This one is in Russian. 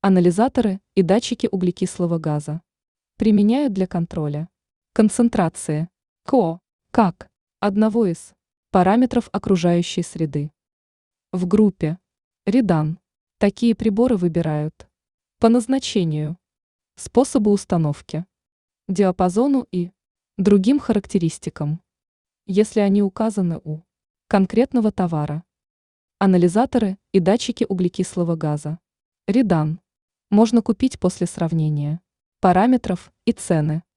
Анализаторы и датчики углекислого газа применяют для контроля концентрации КО как одного из параметров окружающей среды. В группе Редан такие приборы выбирают по назначению, способу установки, диапазону и другим характеристикам, если они указаны у конкретного товара. Анализаторы и датчики углекислого газа Редан можно купить после сравнения параметров и цены.